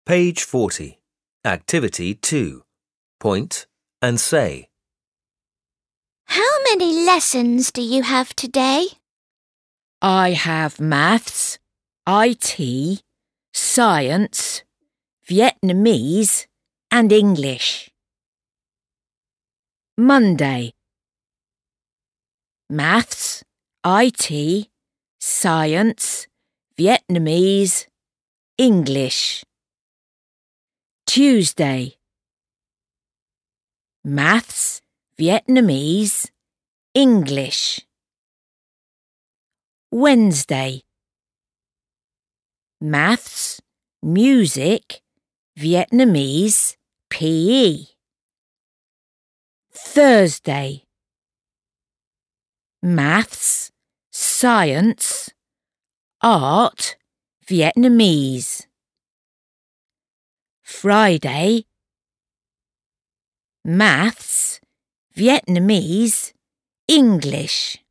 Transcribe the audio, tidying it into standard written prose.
Page 40. Activity 2. Point and say. How many lessons do you have today? I have maths, IT, science, Vietnamese and English. Monday. Maths, IT, science, Vietnamese, English. Tuesday. Maths, Vietnamese, English. Wednesday. Maths, music, Vietnamese, PE. Thursday. Maths, science, art, Vietnamese. Friday. Maths, Vietnamese, English.